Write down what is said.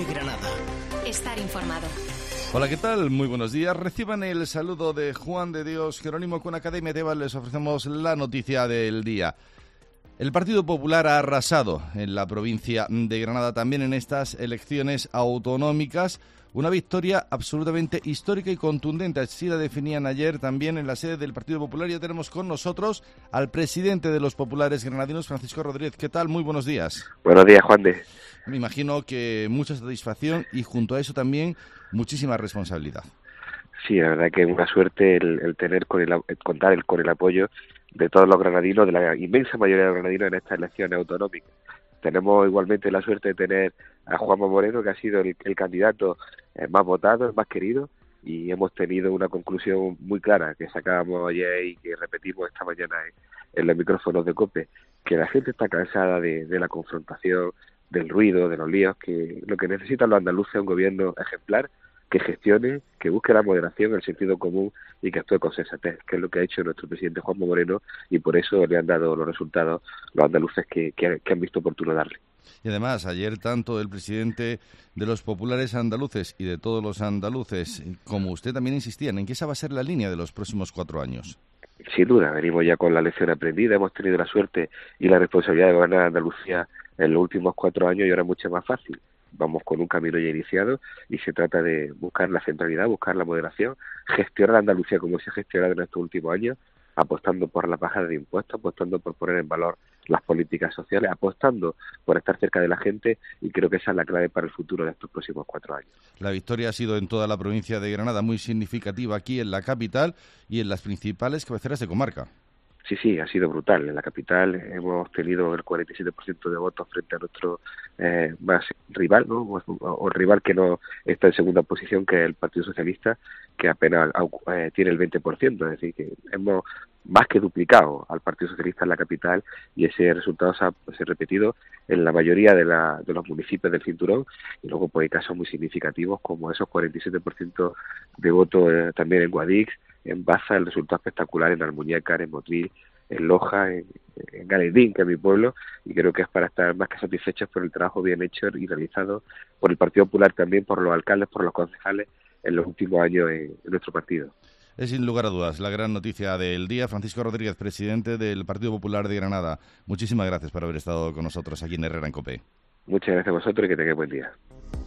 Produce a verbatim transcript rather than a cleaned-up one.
de Granada. Estar informado. Hola, ¿qué tal? Muy buenos días. Reciban el saludo de Juan de Dios Jerónimo. Con Academia Tebas les ofrecemos la noticia del día. El Partido Popular ha arrasado en la provincia de Granada también en estas elecciones autonómicas. Una victoria absolutamente histórica y contundente. Así la definían ayer también en la sede del Partido Popular. Ya tenemos con nosotros al presidente de los populares granadinos, Francisco Rodríguez. ¿Qué tal? Muy buenos días. Buenos días, Juan de. Me imagino que mucha satisfacción y junto a eso también muchísima responsabilidad. Sí, la verdad que es una suerte el, el tener con el, el contar el, con el apoyo de todos los granadinos, de la inmensa mayoría de los granadinos en estas elecciones autonómicas. Tenemos igualmente la suerte de tener a Juanma Moreno, que ha sido el, el candidato más votado, el más querido, y hemos tenido una conclusión muy clara que sacábamos ayer y que repetimos esta mañana en, en los micrófonos de COPE, que la gente está cansada de, de la confrontación, del ruido, de los líos, que lo que necesitan los andaluces es un gobierno ejemplar, que gestione, que busque la moderación, el sentido común y que actúe con sensatez, que es lo que ha hecho nuestro presidente Juanma Moreno, y por eso le han dado los resultados los andaluces que, que, que han visto oportuno darle. Y además, ayer tanto el presidente de los populares andaluces y de todos los andaluces, como usted, también insistían en que esa va a ser la línea de los próximos cuatro años. Sin duda, venimos ya con la lección aprendida, hemos tenido la suerte y la responsabilidad de gobernar Andalucía en los últimos cuatro años y ahora es mucho más fácil. Vamos con un camino ya iniciado y se trata de buscar la centralidad, buscar la moderación, gestionar Andalucía como se ha gestionado en estos últimos años, apostando por la bajada de impuestos, apostando por poner en valor las políticas sociales, apostando por estar cerca de la gente, y creo que esa es la clave para el futuro de estos próximos cuatro años. La victoria ha sido en toda la provincia de Granada, muy significativa aquí en la capital y en las principales cabeceras de comarca. Sí, sí, ha sido brutal. En la capital hemos tenido el cuarenta y siete por ciento de votos frente a nuestro eh, más rival, ¿no? O, o rival que no está en segunda posición, que es el Partido Socialista, que apenas eh, tiene el veinte por ciento. Es decir, que hemos más que duplicado al Partido Socialista en la capital, y ese resultado se ha, se ha repetido en la mayoría de, la, de los municipios del cinturón, y luego pues hay casos muy significativos como esos cuarenta y siete por ciento de votos eh, también en Guadix, en Baza, el resultado espectacular en Almuñécar, en Motril, en Loja, en, en Galedín, que es mi pueblo, y creo que es para estar más que satisfechos por el trabajo bien hecho y realizado por el Partido Popular, también por los alcaldes, por los concejales en los últimos años en, en nuestro partido. Es sin lugar a dudas la gran noticia del día. Francisco Rodríguez, presidente del Partido Popular de Granada, muchísimas gracias por haber estado con nosotros aquí en Herrera en COPE. Muchas gracias a vosotros y que tengáis buen día.